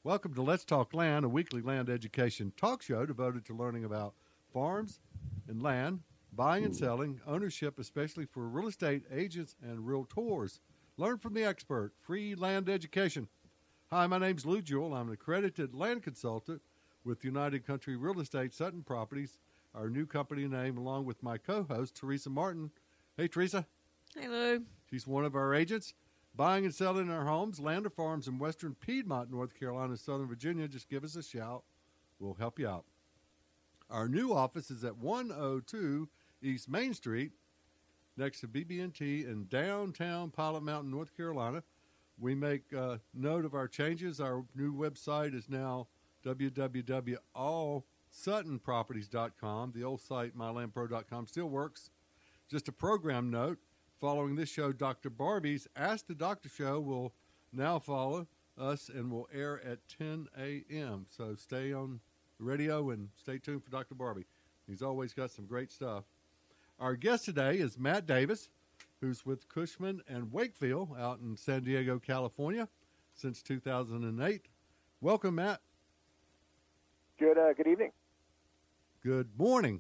Welcome to Let's Talk Land, a weekly land education talk show devoted to learning about farms and land, buying and selling, ownership, especially for real estate agents and realtors. Learn from the expert, free land education. Hi, my name's Lou Jewell. I'm an accredited land consultant with United Country Real Estate Sutton Properties, our new company name, along with my co-host, Teresa Martin. Hey, Teresa. Hey, Lou. She's one of our agents. Buying and selling our homes, land or farms in western Piedmont, North Carolina, Southern Virginia, just give us a shout. We'll help you out. Our new office is at 102 East Main Street, next to BB&T in downtown Pilot Mountain, North Carolina. We make note of our changes. Our new website is now www.allsuttonproperties.com. The old site, mylandpro.com, still works. Just a program note. Following this show, Dr. Barbie's Ask the Doctor show will now follow us and will air at 10 a.m. So stay on the radio and stay tuned for Dr. Barbie. He's always got some great stuff. Our guest today is Matt Davis, who's with Cushman and Wakefield out in San Diego, California since 2008. Welcome, Matt. Good evening. Good morning.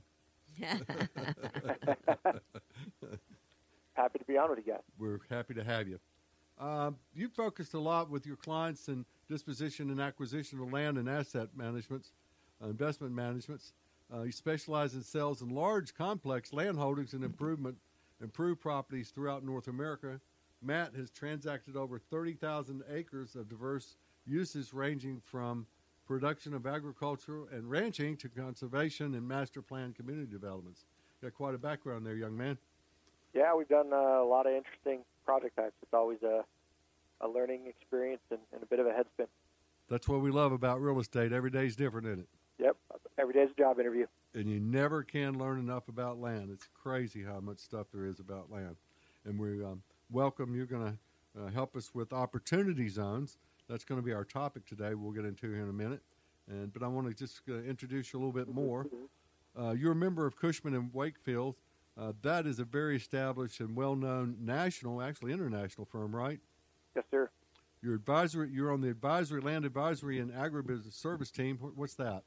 Happy to be on with you guys. We're happy to have you. You focused a lot with your clients in disposition and acquisition of land and asset managements, investment managements. You specialize in sales in large, complex land holdings and improved properties throughout North America. Matt has transacted over 30,000 acres of diverse uses ranging from production of agriculture and ranching to conservation and master plan community developments. Got quite a background there, young man. Yeah, we've done a lot of interesting project types. It's always a learning experience and a bit of a head spin. That's what we love about real estate. Every day's different, isn't it? Yep. Every day's a job interview. And you never can learn enough about land. It's crazy how much stuff there is about land. And we welcome you're going to help us with opportunity zones. That's going to be our topic today. We'll get into here in a minute. But I want to just introduce you a little bit more. You're a member of Cushman and Wakefield. That is a very established and well-known national, actually international firm, right? Yes, sir. You're on the land advisory and agribusiness service team. What's that?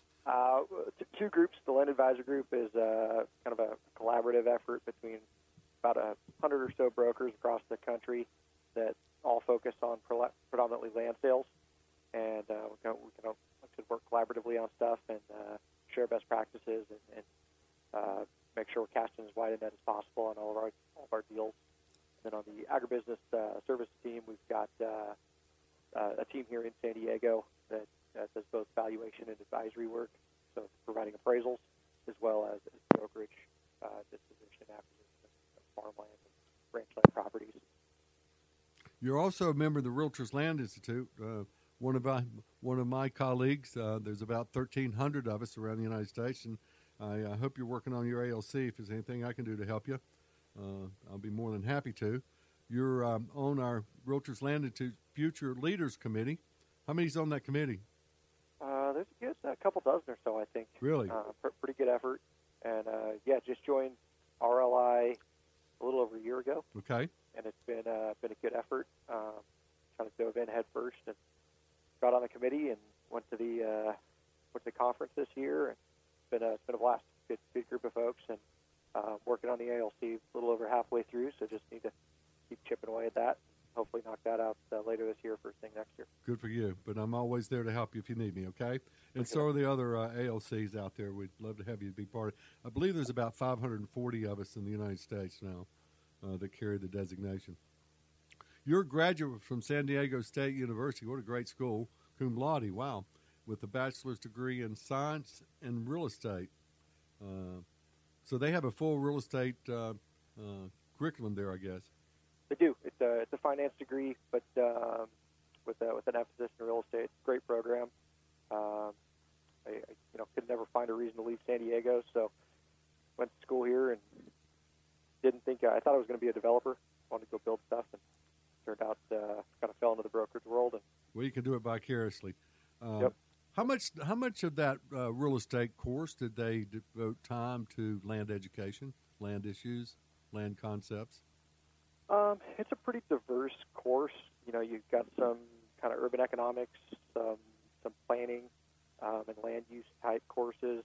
Two groups. The land advisor group is kind of a collaborative effort between about 100 or so brokers across the country that all focus on predominantly land sales, and we can work collaboratively on stuff and share best practices and make sure we're casting as wide a net as possible on all of our deals. And then on the agribusiness service team, we've got a team here in San Diego that does both valuation and advisory work, so providing appraisals as well as brokerage, disposition, acquisition of farmland and ranch land properties. You're also a member of the Realtors Land Institute. One of my colleagues. There's about 1,300 of us around the United States, and I hope you're working on your ALC. If there's anything I can do to help you, I'll be more than happy to. You're on our Realtors Land Institute Future Leaders Committee. How many's on that committee? There's a couple dozen or so, I think. Really? Pretty good effort. And, just joined RLI a little over a year ago. Okay. And it's been a good effort. Kind of dove in head first and got on the committee and went to the conference this year. And it's been a blast. Good group of folks, and working on the ALC a little over halfway through, so just need to keep chipping away at that. Hopefully knock that out later this year, first thing next year. Good for you, but I'm always there to help you if you need me, okay? And so are the other ALCs out there. We'd love to have you be part of it. I believe there's about 540 of us in the United States now that carry the designation. You're a graduate from San Diego State University. What a great school. Cum laude, wow, with a bachelor's degree in science and real estate. So they have a full real estate curriculum there, I guess. They do. It's a finance degree, but with an emphasis in real estate. Great program. I could never find a reason to leave San Diego, so went to school here and didn't think I thought I was going to be a developer. Wanted to go build stuff, and turned out kind of fell into the brokerage world. And well, you can do it vicariously. Yep. How much of that real estate course did they devote time to land education, land issues, land concepts? It's a pretty diverse course. You've got some kind of urban economics, some planning and land use type courses.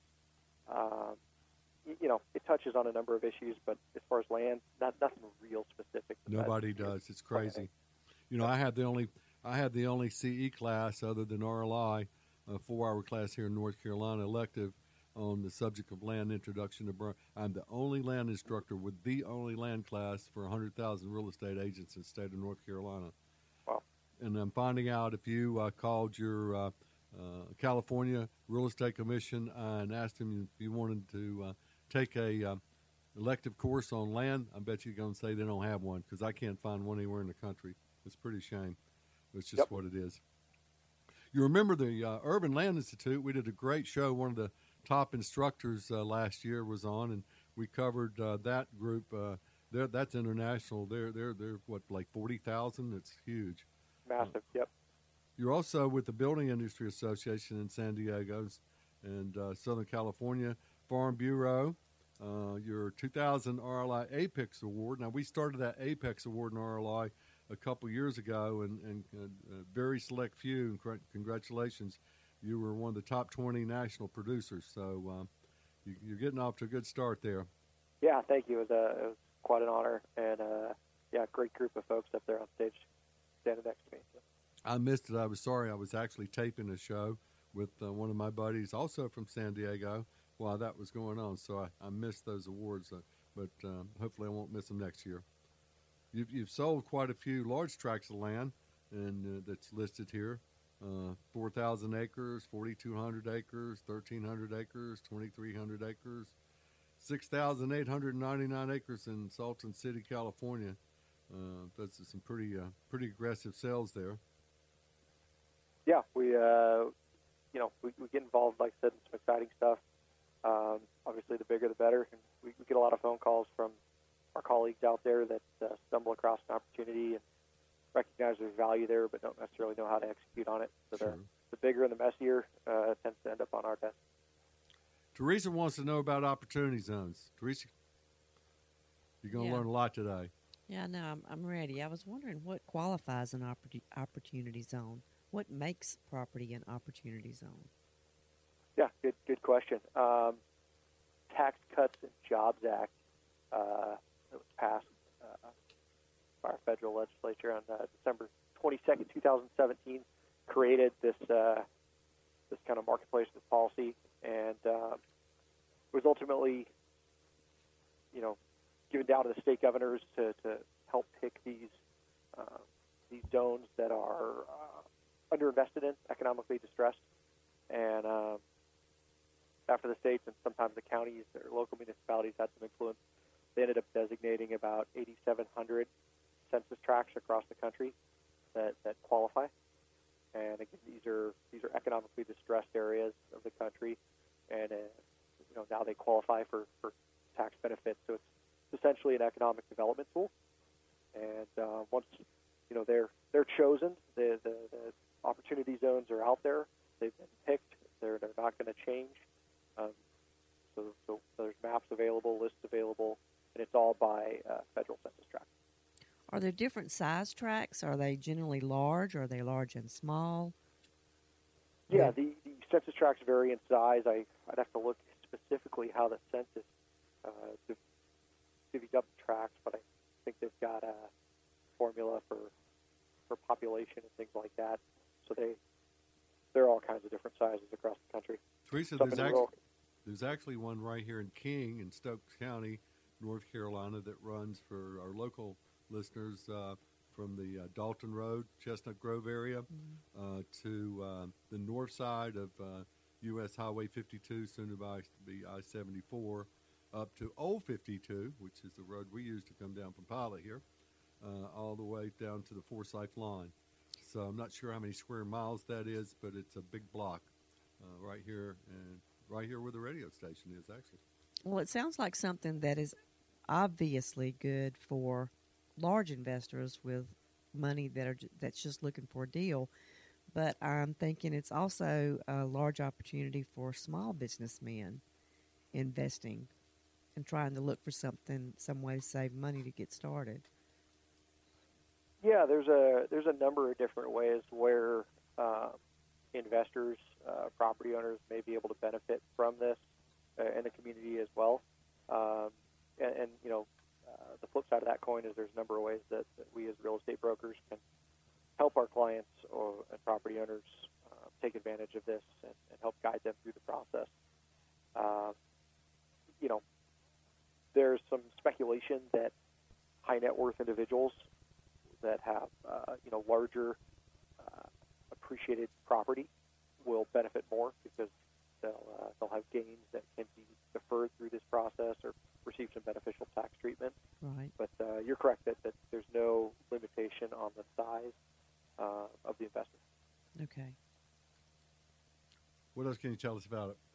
It touches on a number of issues, but as far as land, nothing real specific. Nobody does. It's crazy. I had the only CE class other than RLI, a 4-hour class here in North Carolina, elective on the subject of land introduction to burn. I'm the only land instructor with the only land class for 100,000 real estate agents in the state of North Carolina. Wow. And I'm finding out if you called your California Real Estate Commission and asked them if you wanted to take a elective course on land, I bet you're going to say they don't have one, because I can't find one anywhere in the country. It's a pretty shame. It's just what it is. You remember the Urban Land Institute? We did a great show. One of the top instructors last year was on, and we covered that group. That's international. They're what, like 40,000? It's huge. Massive. Yep. You're also with the Building Industry Association in San Diego and Southern California Farm Bureau. Your 2000 RLI Apex Award. Now, we started that Apex Award in RLI a couple years ago, and very select few. And congratulations, you were one of the top 20 national producers. So you're getting off to a good start there. Yeah, thank you. It was quite an honor, and great group of folks up there on stage standing next to me. So. I missed it. I was sorry. I was actually taping a show with one of my buddies, also from San Diego, while that was going on. So I missed those awards, but hopefully I won't miss them next year. You've sold quite a few large tracts of land, and that's listed here. 4,000 acres, 4,200 acres, 1,300 acres, 2,300 acres, 6,899 acres in Salton City, California. That's some pretty aggressive sales there. Yeah, we get involved, like I said, in some exciting stuff. Obviously, the bigger the better. And we get a lot of phone calls from our colleagues out there that stumble across an opportunity and recognize there's value there, but don't necessarily know how to execute on it. So sure. The bigger and the messier tends to end up on our desk. Teresa wants to know about opportunity zones. Teresa, you're going to learn a lot today. Yeah, no, I'm ready. I was wondering what qualifies an opportunity zone. What makes property an opportunity zone? Yeah, good question. Tax Cuts and Jobs Act that was passed by our federal legislature on December 22nd, 2017, created this kind of marketplace policy, and was ultimately, given down to the state governors to help pick these zones that are underinvested in, economically distressed, and after the states and sometimes the counties or local municipalities had some influence, they ended up designating about 8,700 census tracts across the country that qualify. And again, these are economically distressed areas of the country, and now they qualify for tax benefits. So it's essentially an economic development tool. And once they're chosen, the opportunity zones are out there. They've been picked. They're not going to change. So there's maps available, lists available, and it's all by federal census tract. Are there different size tracts? Are they generally large? Are they large and small? Yeah, the census tracts vary in size. I'd have to look specifically how the census divvies up the tracts, but I think they've got a formula for population and things like that. So there are all kinds of different sizes across the country. Teresa, there's actually one right here in King in Stokes County, North Carolina, that runs for our local listeners from the Dalton Road, Chestnut Grove area, to the north side of U.S. Highway 52, soon to be I-74, up to Old 52, which is the road we use to come down from Pilot here, all the way down to the Forsyth line. So I'm not sure how many square miles that is, but it's a big block right here, and right here where the radio station is, actually. Well, it sounds like something that is obviously good for large investors with money that's just looking for a deal. But I'm thinking it's also a large opportunity for small businessmen investing and trying to look for some way to save money to get started. Yeah, there's a number of different ways where investors, property owners may be able to benefit from this in the community as well. And the flip side of that coin is there's a number of ways that we as real estate brokers can help our clients and property owners take advantage of this and help guide them through the process. There's some speculation that high net worth individuals that have larger appreciated property will benefit more because they'll have gains that can be deferred through this process or receive some beneficial tax treatment. Right. But you're correct that there's no limitation on the size of the investment. Okay. What else can you tell us about it?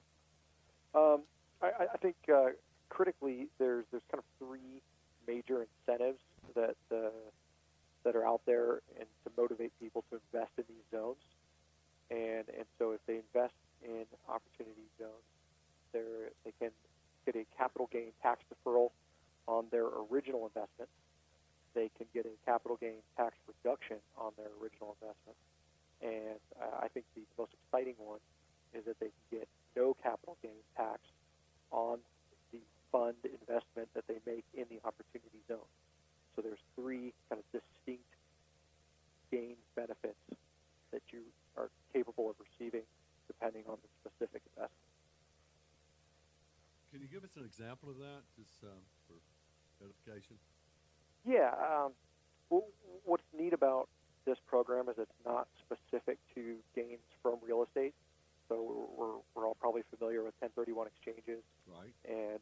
I think critically, there's kind of three major incentives that are out there and to motivate people to invest in these zones. And so if they invest in opportunity zones, they can get a capital gain tax deferral on their original investment. They can get a capital gain tax reduction on their original investment. And I think the most exciting one is that they can get no capital gain tax on the fund investment that they make in the opportunity zone. So there's three kind of distinct gain benefits that you are capable of receiving depending on the specific investment. Can you give us an example of that, just for edification? Yeah. What's neat about this program is it's not specific to gains from real estate. So we're all probably familiar with 1031 exchanges. Right. And,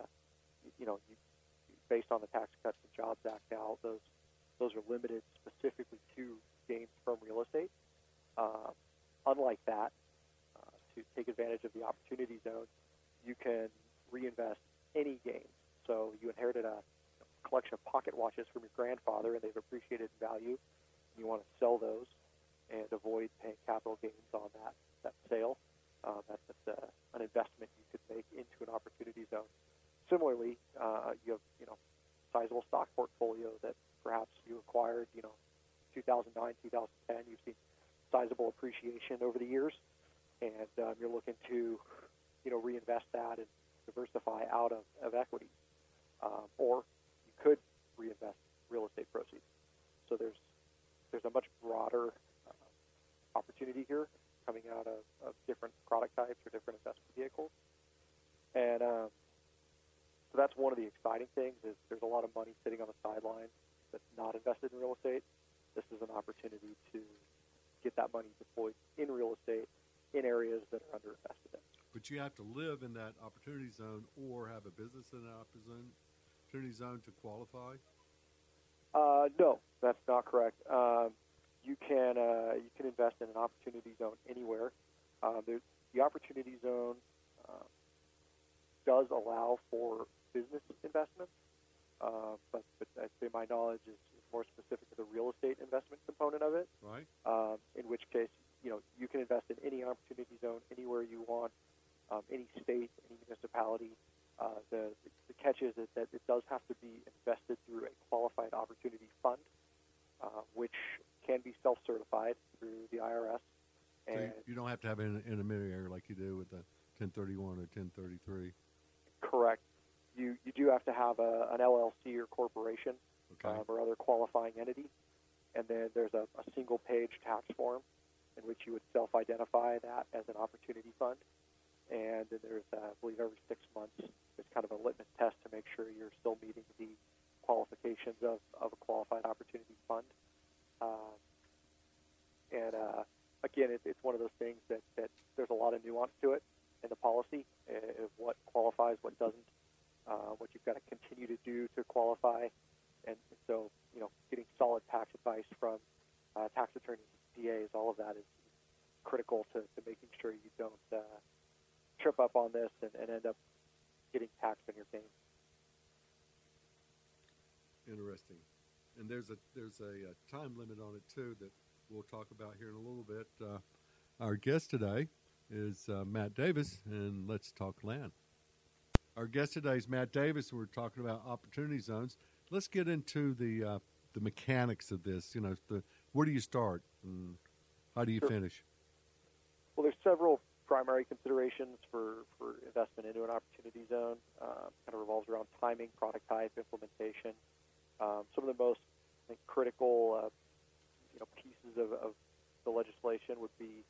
based on the Tax Cuts and Jobs Act now, those are limited specifically to gains from real estate. Unlike that, to take advantage of the opportunity zone, you can reinvest any gains. So you inherited a collection of pocket watches from your grandfather, and they've appreciated in value. You want to sell those and avoid paying capital gains on that sale. That's an investment you could make into an opportunity zone. Similarly, you have sizable stock portfolio that perhaps you acquired 2009, 2010. You've seen sizable appreciation over the years, and you're looking to reinvest that and diversify out of equities, or you could reinvest real estate proceeds. So there's a much broader opportunity here coming out of different product types or different investment vehicles. And so that's one of the exciting things is there's a lot of money sitting on the sidelines that's not invested in real estate. This is an opportunity to get that money deployed in real estate in areas that are underinvested in. But you have to live in that opportunity zone or have a business in that opportunity zone to qualify? No, that's not correct. You can invest in an opportunity zone anywhere. The opportunity zone does allow for business investments, but I'd say my knowledge is more specific to the real estate investment component of it. Right. In which case, you can invest in any opportunity zone anywhere you want, any state, any municipality. The catch is that it does have to be invested through a qualified opportunity fund, which can be self-certified through the IRS. And so you don't have to have an intermediary like you do with the 1031 or 1033. Correct. You do have to have an LLC or corporation, okay, or other qualifying entity, and then there's a single-page tax form in which you would self-identify that as an opportunity fund. And then there's, I believe, every 6 months, there's kind of a litmus test to make sure you're still meeting the qualifications of a qualified opportunity fund. Again, it's one of those things that there's a lot of nuance to it in the policy of what qualifies, what doesn't, what you've got to continue to do to qualify. And so, getting solid tax advice from tax attorneys, DAs, all of that is critical to making sure you don't trip up on this and end up getting taxed on your gains. Interesting. And there's a time limit on it too that we'll talk about here in a little bit. Our guest today is Matt Davis, and let's talk land. Our guest today is Matt Davis, and we're talking about opportunity zones. Let's get into the mechanics of this. Where do you start and how do you finish? several primary considerations for investment into an opportunity zone. Kind of revolves around timing, product type, implementation. Some of the most critical pieces of the legislation would be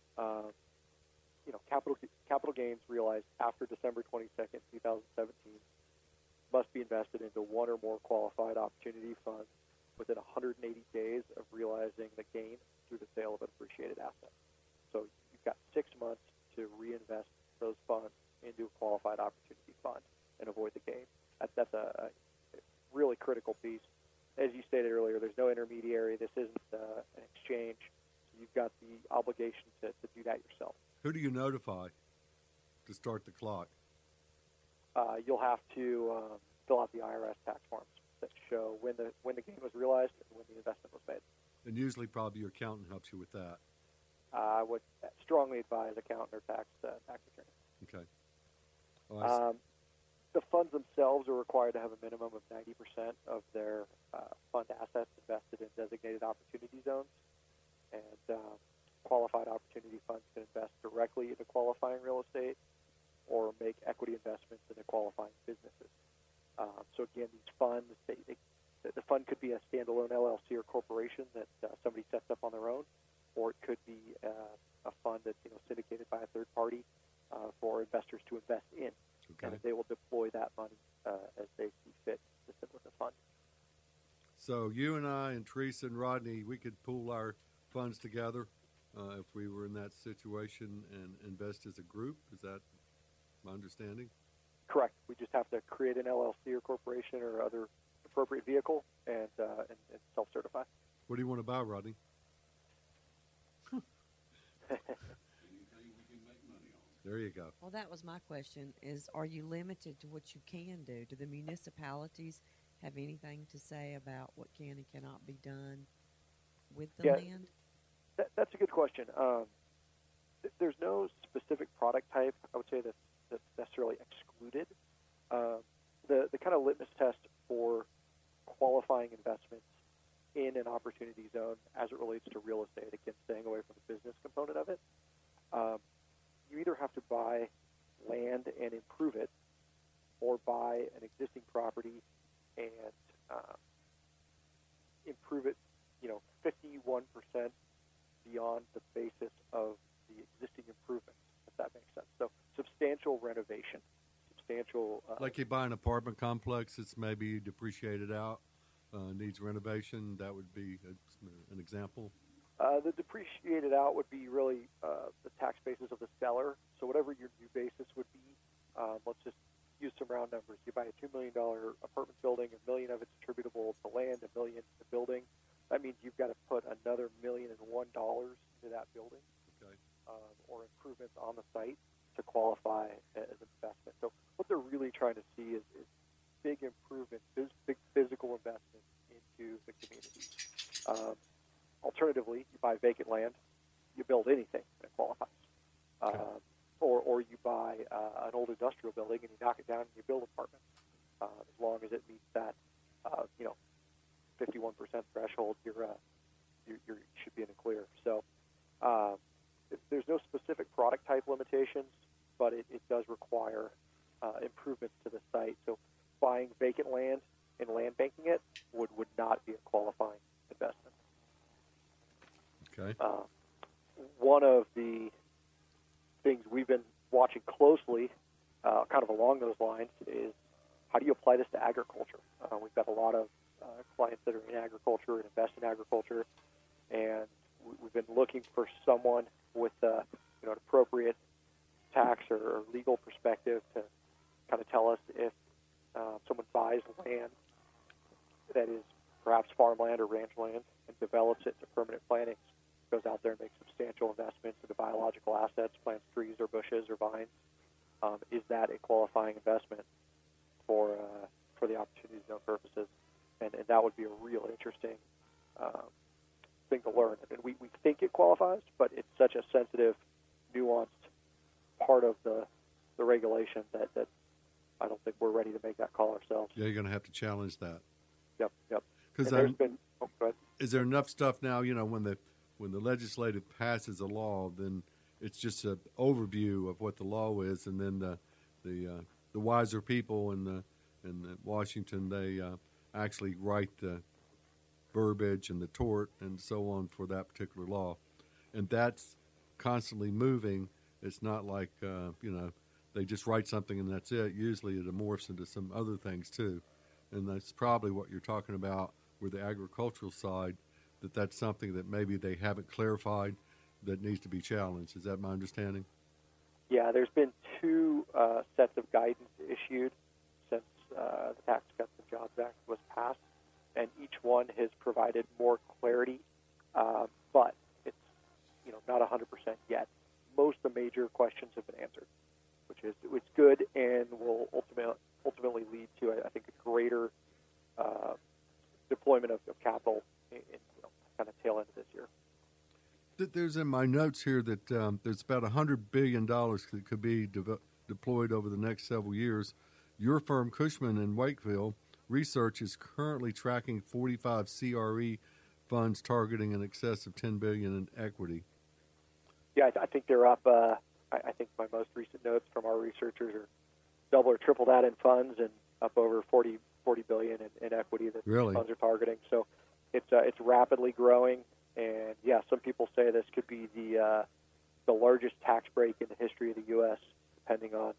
capital gains realized after December 22nd, 2017 must be invested into one or more qualified opportunity funds within 180 days of realizing the gain through the sale of an appreciated asset. So you've got 6 months to reinvest those funds into a qualified opportunity fund and avoid the gain. That's a really critical piece. As you stated earlier, there's no intermediary. This isn't an exchange. So you've got the obligation to do that yourself. Who do you notify to start the clock? You'll have to fill out the IRS tax forms that show when the gain was realized and when the investment was made. And usually probably your accountant helps you with that. I would strongly advise accountant or tax attorney. Okay. Well, the funds themselves are required to have a minimum of 90% of their fund assets invested in designated opportunity zones. And qualified opportunity funds can invest directly into qualifying real estate or make equity investments into qualifying businesses. So again, these funds, the fund could be a standalone LLC or corporation that somebody sets up on their own, or it could be a fund that's syndicated by a third party for investors to invest in. Okay. And they will deploy that money as they see fit consistent with the fund. So you and I and Teresa and Rodney, we could pool our funds together if we were in that situation and invest as a group. Is that my understanding? Correct. We just have to create an LLC or corporation or other appropriate vehicle and self-certify. What do you want to buy, Rodney? There you go. Well, that was my question, is are you limited to what you can do? Do the municipalities have anything to say about what can and cannot be done with the land? That's a good question. There's no specific product type, I would say, that's necessarily excluded. The kind of litmus test for qualifying investments in an opportunity zone as it relates to real estate, again, staying away from the business component of it, you either have to buy land and improve it or buy an existing property and improve it, 51% beyond the basis of the existing improvements, if that makes sense. So substantial renovation, like you buy an apartment complex that's maybe depreciated out, needs renovation. That would be an example. The depreciated out would be really the tax basis of the seller. So whatever your new basis would be, let's just use some round numbers. You buy a $2 million apartment building, $1 million of it's attributable to land, $1 million to the building. That means you've got to put another $1,001,000 into that building, okay, or improvements on the site to qualify as an investment. So what they're really trying to see is big improvements, big physical investments into the community. Alternatively, you buy vacant land, you build anything that qualifies. Okay. Or you buy an old industrial building and you knock it down and you build apartments. As long as it meets that, 51% threshold, you should be in the clear. So there's no specific product type limitations, but it does require improvements to the site. So buying vacant land and land banking it would not be a qualifying investment. Okay. One of the things we've been watching closely, kind of along those lines, is how do you apply this to agriculture? We've got a lot of clients that are in agriculture and invest in agriculture, and we've been looking for someone with an appropriate tax or legal perspective to kind of tell us if someone buys land that is perhaps farmland or ranch land and develops it to permanent plantings, goes out there and makes substantial investments into biological assets, plants trees or bushes or vines. Is that a qualifying investment for the opportunity zone purposes? And that would be a real interesting thing to learn. And we think it qualifies, but it's such a sensitive, nuanced part of the regulation that I don't think we're ready to make that call ourselves. Yeah, you're going to have to challenge that. Yep. Because go ahead. Is there enough stuff now? When the legislative passes a law, then it's just an overview of what the law is, and then the wiser people in Washington, they actually write the verbiage and the tort and so on for that particular law, and that's constantly moving. It's not like they just write something and that's it. Usually it morphs into some other things too, and that's probably what you're talking about with the agricultural side. That's something that maybe they haven't clarified that needs to be challenged. Is that my understanding? Yeah, there's been two sets of guidance issued since the Tax Cuts and Jobs Act was passed, and each one has provided more clarity, but it's not 100% yet. Most of the major questions have been answered, which is good and will ultimately lead to, I think, a greater deployment of capital in kind of tail end of this year. There's in my notes here that there's about $100 billion that could be deployed over the next several years. Your firm, Cushman & Wakefield Research, is currently tracking 45 CRE funds targeting in excess of $10 billion in equity. Yeah, I think they're up. I think my most recent notes from our researchers are double or triple that in funds and up over 40 billion in equity that really? Funds are targeting. So it's rapidly growing, and yeah, some people say this could be the largest tax break in the history of the U.S. Depending on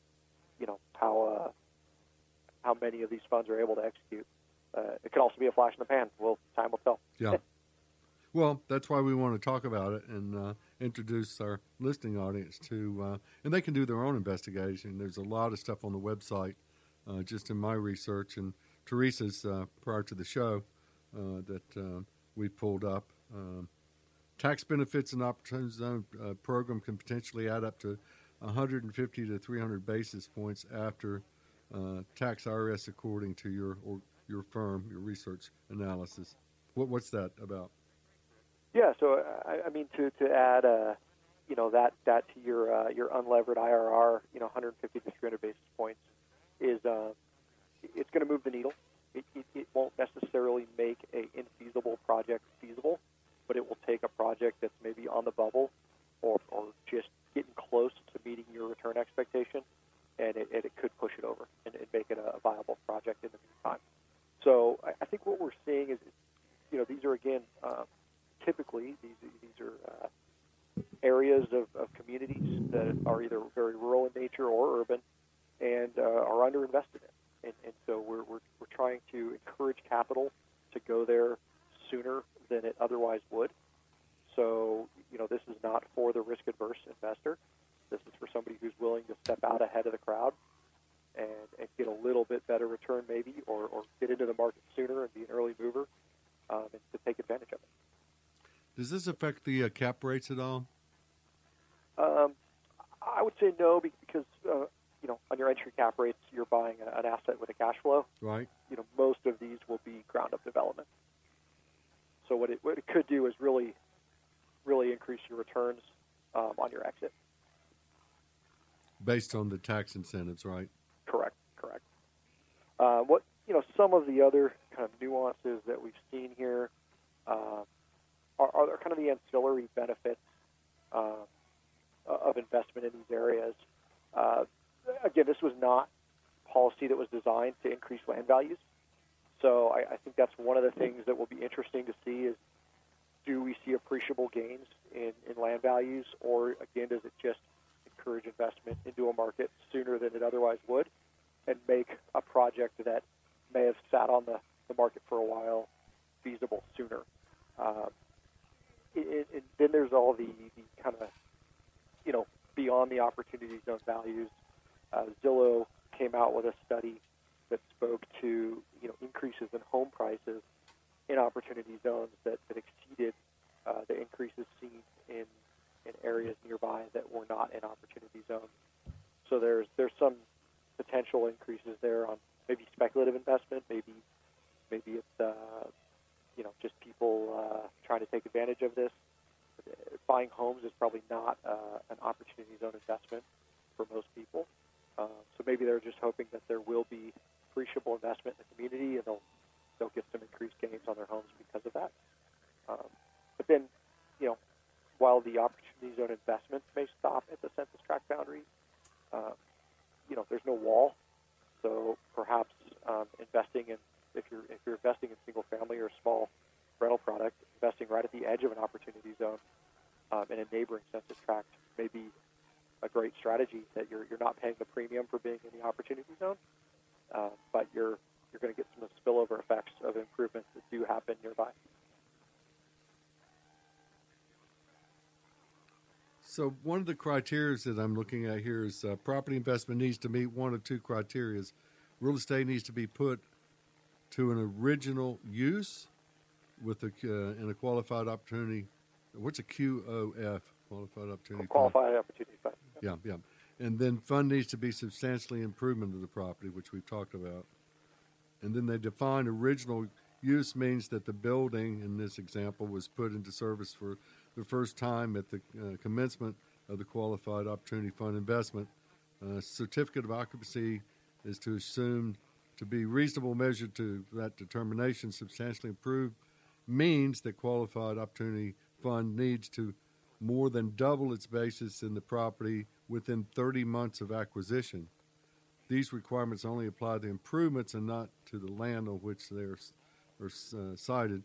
how many of these funds are able to execute. It could also be a flash in the pan. Time will tell. Yeah. Well, that's why we want to talk about it and introduce our listening audience to, and they can do their own investigation. There's a lot of stuff on the website, just in my research and Teresa's prior to the show that we pulled up. Tax benefits and opportunity zone program can potentially add up to 150 to 300 basis points after tax IRS, according to your firm, your research analysis. What's that about? Yeah, so I mean to add that to your unlevered IRR, 150 to 300 basis points is it's going to move the needle. It won't necessarily make a infeasible project feasible, but it will take a project that's maybe on the bubble or just getting close to meeting your return expectation, and it could push it over and make it a viable project in the meantime. So I think what we're seeing is, these are again. Typically, these are areas of communities that are either very rural in nature or urban, and are underinvested in. And so we're trying to encourage capital to go there sooner than it otherwise would. So this is not for the risk-adverse investor. This is for somebody who's willing to step out ahead of the crowd and get a little bit better return maybe, or get into the market sooner and be an early mover and to take advantage of it. Does this affect the cap rates at all? I would say no, because on your entry cap rates, you're buying an asset with a cash flow. Right. Most of these will be ground-up development. So what it could do is really, really increase your returns on your exit. Based on the tax incentives, right? Correct. Some of the other kind of nuances that we've seen here. Are kind of the ancillary benefits of investment in these areas. Again, this was not policy that was designed to increase land values. So I think that's one of the things that will be interesting to see is, do we see appreciable gains in land values, or again, does it just encourage investment into a market sooner than it otherwise would and make a project that may have sat on the market for a while feasible sooner? And then there's all the kind of, beyond the opportunity zone values. Zillow came out with a study that spoke to, increases in home prices in opportunity zones that exceeded the increases seen in areas nearby that were not in opportunity zones. So there's some potential increases there on maybe speculative investment, maybe it's just people trying to take advantage of this. Buying homes is probably not an opportunity zone investment for most people. So maybe they're just hoping that there will be appreciable investment in the community, and they'll get some increased gains on their homes because of that. But then, while the opportunity opportunity zone investments may stop at the census tract boundaries. There's no wall, so perhaps investing in if you're investing in single family or small rental product, investing right at the edge of an opportunity zone in a neighboring census tract may be a great strategy. That you're not paying the premium for being in the opportunity zone, but you're going to get some of the spillover effects of improvements that do happen nearby. So one of the criteria that I'm looking at here is property investment needs to meet one of two criteria. Real estate needs to be put to an original use with in a qualified opportunity. What's a QOF? Qualified opportunity. Qualified opportunity fund. Yeah. And then fund needs to be substantially improvement of the property, which we've talked about. And then they define original use means that the building, in this example, was put into service for the first time at the commencement of the Qualified Opportunity Fund investment. Certificate of occupancy is to assume to be reasonable measure to that determination. Substantially improved means that Qualified Opportunity Fund needs to more than double its basis in the property within 30 months of acquisition. These requirements only apply to improvements and not to the land on which they are cited.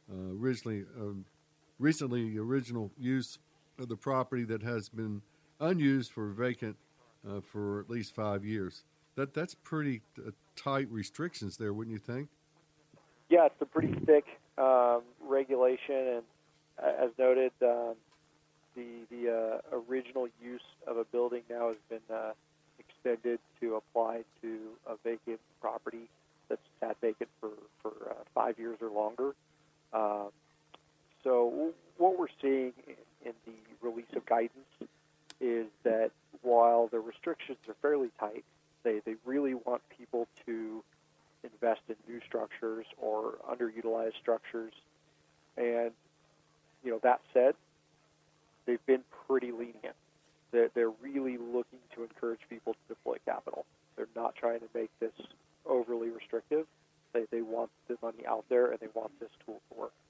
Recently, original use of the property that has been unused for vacant for at least 5 years. That's pretty tight restrictions there, wouldn't you think? Yeah, it's a pretty thick regulation, and as noted, the original use of a building now has been extended to apply to a vacant property that's sat vacant for 5 years or longer. So what we're seeing in the release of guidance is that while the restrictions are fairly tight, they really want people to invest in new structures or underutilized structures. And, that said, they've been pretty lenient. They're really looking to encourage people to deploy capital. They're not trying to make this overly restrictive. They want the money out there, and they want this tool to work.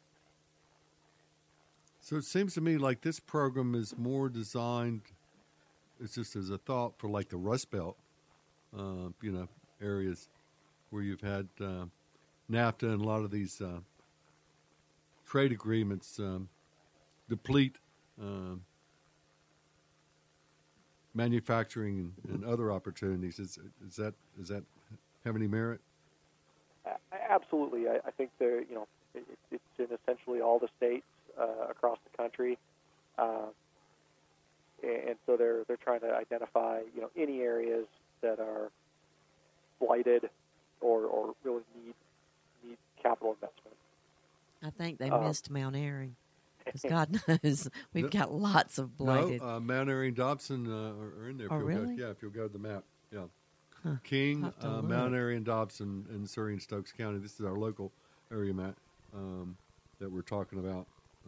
So it seems to me like this program is more designed, it's just as a thought for like the Rust Belt, areas where you've had NAFTA and a lot of these trade agreements deplete manufacturing and other opportunities. Does that have any merit? Absolutely. I think there, it's in essentially all the states across the country, and so they're trying to identify any areas that are blighted or really need capital investment. I think they missed Mount Airy, because God knows we've got lots of blighted. No, Mount Airy and Dobson are in there. Oh, really? If you'll go to the map. Yeah. Huh. King, Mount Airy and Dobson in Surrey and Stokes County. This is our local area map that we're talking about.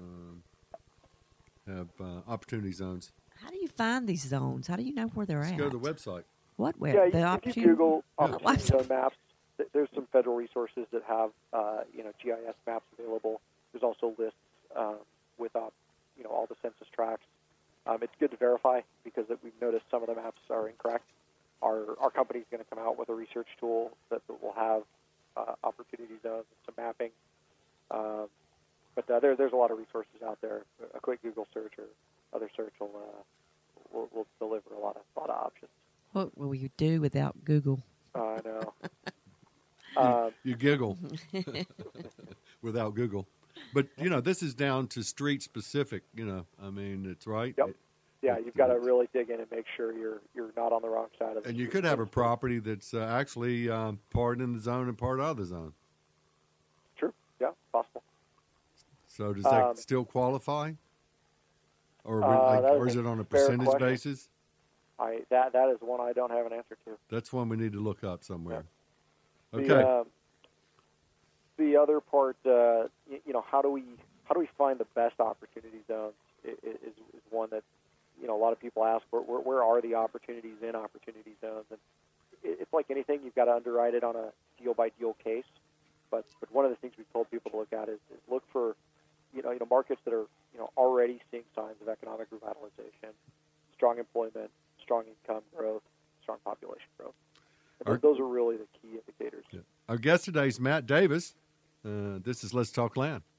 Have opportunity zones. How do you find these zones? How do you know where they're at? Go to the website. What web? Yeah, if you Google opportunity zone maps, there's some federal resources that have GIS maps available. There's also lists with all the census tracts. It's good to verify because we've noticed some of the maps are incorrect. Our company's going to come out with a research tool that will have opportunity zones and some mapping. But there's a lot of resources out there. A quick Google search or other search will deliver a lot of options. What will you do without Google? I know. You giggle without Google. But, this is down to street specific, it's right. Yep. Yeah, you've got to really dig in and make sure you're not on the wrong side of it. And you could have a property that's actually part in the zone and part out of the zone. True. Yeah, possible. So does that still qualify? Or is it on a percentage basis? That is one I don't have an answer to. That's one we need to look up somewhere. Yeah. Okay. The other part, how do we find the best opportunity zones is one that a lot of people ask. Where are the opportunities in opportunity zones? And it's like anything, you've got to underwrite it on a deal by deal case. But one of the things we've told people to look at is look for markets that are already seeing signs of economic revitalization, strong employment, strong income growth, strong population growth. Those are really the key indicators. Yeah. Our guest today is Matt Davis. This is Let's Talk Land.